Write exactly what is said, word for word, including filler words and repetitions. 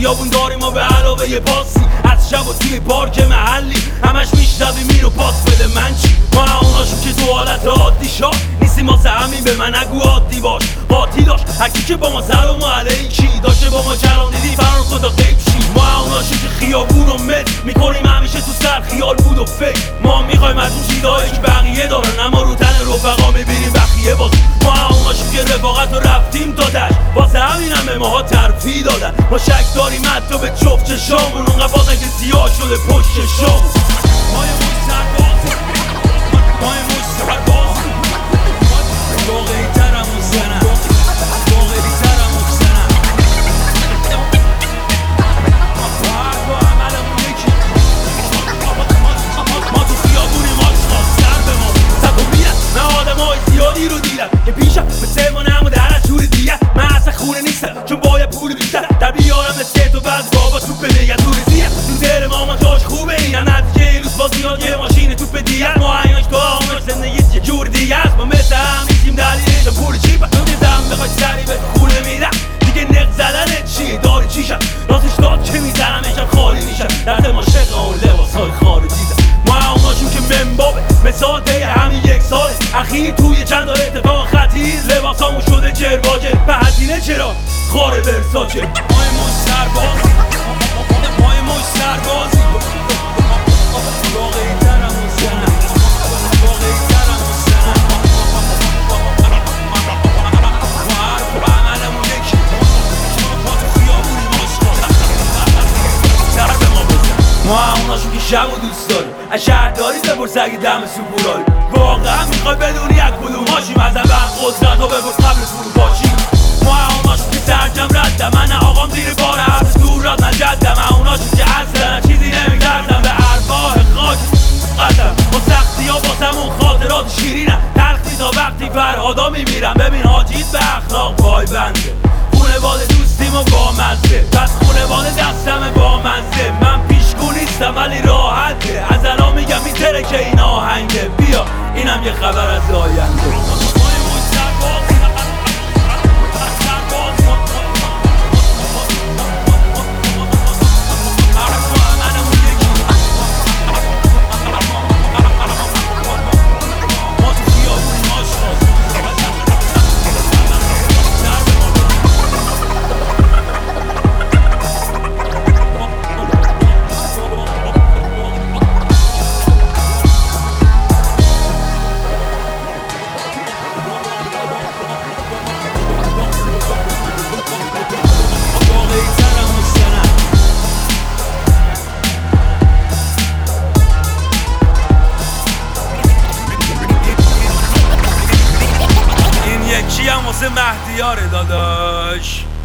خیابون داریم و به علاوه یه باسی از شب و توی پارک محلی همش میشنوی میرو پاس بده من چی؟ ما اوناشون که تو حالت عادی شا نیستیم واسه همین به من نگو عادی باش قاطی داشت هرکی که با ما سلام علیکی داشته با ما کلام دیدی فرار خدا غیب شی ما اوناشون که خیابون و مل میکنیم همیشه تو سر خیال بود و فکر ما میخوایم از اون چیزایی که بقیه دارن اما رو تن رفقا میبینیم بقیه باز ما اوناشون که رفاقت رو رفتیم تا دشت واسه همین هم به ماها ترفیع دادن ما شک داریم حتی به جفت چشامون اونقدر بازن که سیاه شده پشت چشامون ما یه موش سرباز ما یه موش سرباز واقعی ترم و زنم واقعی ترم و زنم با عملمون یکی ما تو خیابونیم آشقاز سر به ما سبومیت من آدم های زیادی رو دیدم که پیشم مثل ما نمو در از جور دیگه من اصلا خونه نیستم چون باید پول بیشتر در بیارم مثل تو بعض بابا توپ نگه تو رزیه تو دل ما ما جاش خوبه این هم نتیجه این روز باز میاد یه ماشین توپ دیگر ما هنگاش تو آمش زندگی یه جور دیگه است ما مثل هم نیستیم دلیلش پول چیپه تو دیدم بخوای سری به خونه میرم دیگه نق زدنه چیه داری چیشم راستش داد که میزنمشم خالی میشم درد ما شقه اون لباس های خارجی دم ما اوناشون که منبابه مثال دیه همین یک ساله اخیر توی چند اتفاق خطیر لباس همون شده جرواجه به هزینه چرا خاره برساچه مای موش سربازی مای موش سربازی واقعی ترم و زنم واقعی ترم و زنم ما حرف و عملمون یکی ما تو خیابونیم آشقاز سر به ما بزن ما هموناشون که شب و دوست داریم از شهرداری بپرس اگه دم سوپورایی واقعا میخوای بدونی یک کدوماشیم از اول قدرت ها بپرس قبل فروپاشی ما هموناشون که سرجم ردم من آقام زیر بار حبس دور راد نجدم هموناشون که اصلا چیزی نمیکردم به ارباه خاک قدم با سختی ها باسمون خاطرات شیرینم تلخی تا وقتی فرهادا میمیرم ببین حاجیت به اخلاق پای بنده خونواده دوستیم و با مزه پس خونواده دستم با مزه من پیشگو نیستم ولی راحته از الان میگم میتره که این آهنگه بیا اینم یه خبر از آینده واسه مهدیاره داداش